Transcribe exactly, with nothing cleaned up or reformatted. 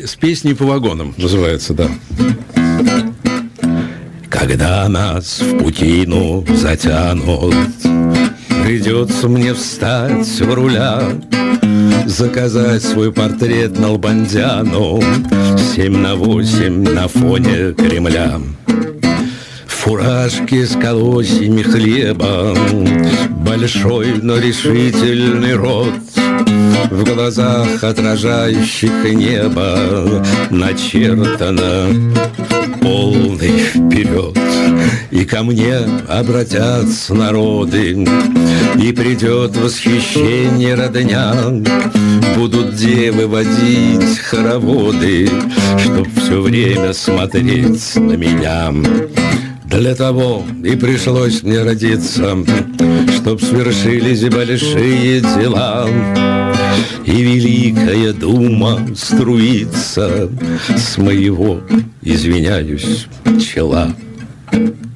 с песней по вагонам называется, да. Когда нас в путину затянут, придется мне встать у руля, заказать свой портрет Налбандяну семь на восемь на фоне Кремля. Фуражки с колосьями хлеба, большой, но решительный рот, в глазах отражающих небо начертано полный вперед. И ко мне обратятся народы, и придет восхищение родня. Будут девы водить хороводы, чтоб все время смотреть на меня. Для того и пришлось мне родиться, чтоб свершились большие дела, и великая дума струится с моего, извиняюсь, чела.